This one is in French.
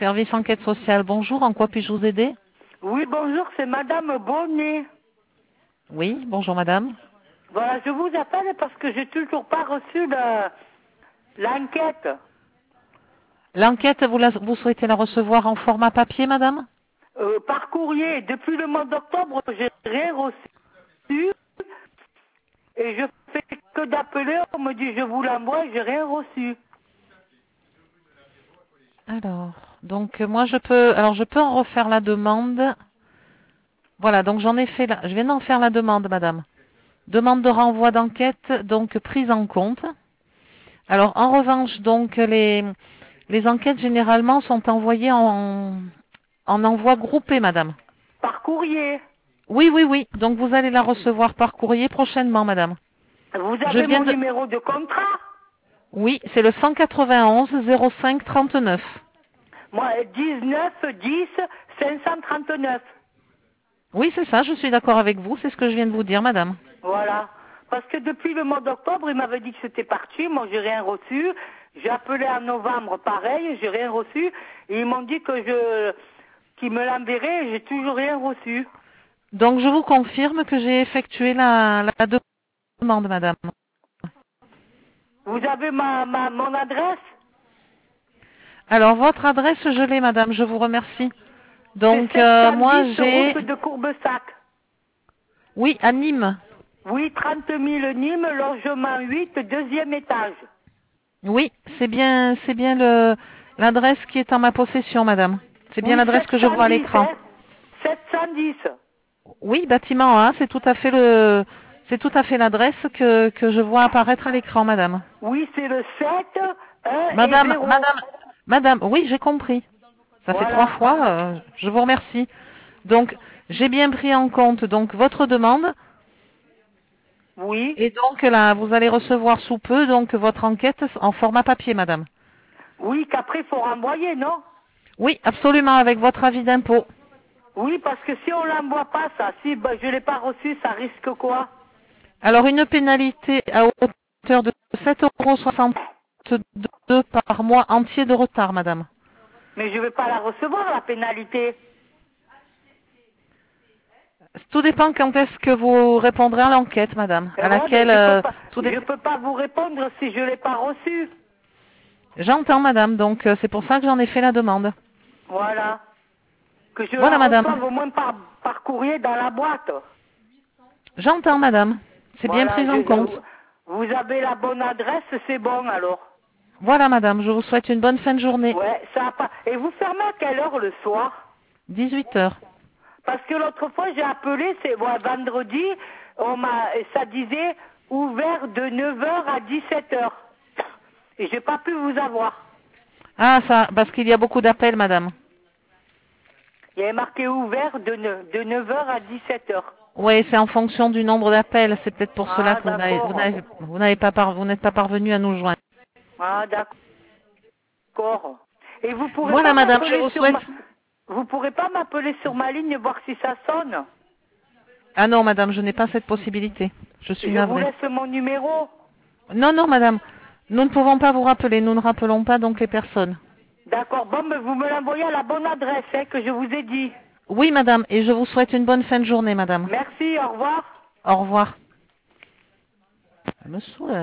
Service enquête sociale, bonjour, en quoi puis-je vous aider? Oui, bonjour, c'est Madame Bonnet. Oui, bonjour madame. Voilà, je vous appelle parce que j'ai toujours pas reçu l'enquête. L'enquête, vous souhaitez la recevoir en format papier, madame? Par courrier. Depuis le mois d'octobre, j'ai rien reçu. Et je fais que d'appeler, on me dit je vous l'envoie, j'ai rien reçu. Alors, donc moi je peux en refaire la demande. Voilà, donc j'en ai fait je viens d'en faire la demande, madame. Demande de renvoi d'enquête, donc prise en compte. Alors, en revanche, donc les enquêtes généralement sont envoyées en envoi groupé, madame. Par courrier. Oui, oui, oui. Donc vous allez la recevoir par courrier prochainement, madame. Vous Je avez viens mon de... numéro de contrat? Oui, c'est le 191 05 39. Moi, 19 10 539. Oui, c'est ça, je suis d'accord avec vous, c'est ce que je viens de vous dire, madame. Voilà. Parce que depuis le mois d'octobre, il m'avait dit que c'était parti, moi j'ai rien reçu. J'ai appelé en novembre, pareil, j'ai rien reçu. Et ils m'ont dit qu'ils me l'enverraient, et j'ai toujours rien reçu. Donc je vous confirme que j'ai effectué la demande, madame. Vous avez mon adresse? Alors votre adresse, je l'ai, madame, je vous remercie. Donc C'est moi 710 j'ai... route de Courbesac. Oui, à Nîmes. Oui, 30 000 Nîmes, logement 8, deuxième étage. Oui, c'est bien l'adresse qui est en ma possession, madame. C'est bien Oui, l'adresse que je vois à 710, l'écran. hein. 710. Oui, bâtiment A, c'est tout à fait l'adresse que je vois apparaître à l'écran, madame. Oui, c'est le 7, 1 et Madame, 0. madame, oui, j'ai compris. Ça fait 3 Voilà. fois, je vous remercie. Donc, j'ai bien pris en compte donc votre demande Oui. et donc là, vous allez recevoir sous peu donc votre enquête en format papier, madame. Oui, qu'après, il faut renvoyer, non? Oui, absolument, avec votre avis d'impôt. Oui, parce que si on l'envoie pas, ça, si je l'ai pas reçu, ça risque quoi? Alors, une pénalité à hauteur de 7,62 € par mois entier de retard, madame. Mais je vais pas la recevoir, la pénalité. Tout dépend quand est-ce que vous répondrez à l'enquête, madame, Et à ouais, mais laquelle je peux pas vous répondre si je l'ai pas reçu. J'entends, madame, donc c'est pour ça que j'en ai fait la demande. Voilà. Que je Voilà, la madame. reçoive au moins par courrier dans la boîte. J'entends, madame. C'est bien Voilà, pris en compte. vous avez la bonne adresse, c'est bon alors. Voilà, madame, je vous souhaite une bonne fin de journée. Ouais, ça a pas. Et vous fermez à quelle heure le soir? 18 heures. Parce que l'autre fois j'ai appelé, c'est vendredi, ça disait ouvert de 9 heures à 17 heures. Et j'ai pas pu vous avoir. Ah, ça, parce qu'il y a beaucoup d'appels, madame. Il y avait marqué ouvert de 9 heures à 17 heures. Oui, c'est en fonction du nombre d'appels. C'est peut-être pour cela Ah, que d'accord. vous n'êtes pas parvenu à nous joindre. Ah, d'accord. Et vous pourrez Voilà, pas madame, je m'appeler vous sur souhaite... vous pourrez pas m'appeler sur ma ligne voir si ça sonne. Ah non, madame, je n'ai pas cette possibilité. Je suis Je vous navrée. laisse mon numéro. Non, non, madame. Nous ne pouvons pas vous rappeler. Nous ne rappelons pas donc les personnes. D'accord. Bon, mais vous me l'envoyez à la bonne adresse que je vous ai dit. Oui, madame, et je vous souhaite une bonne fin de journée, madame. Merci, au revoir. Au revoir. Elle me saoule,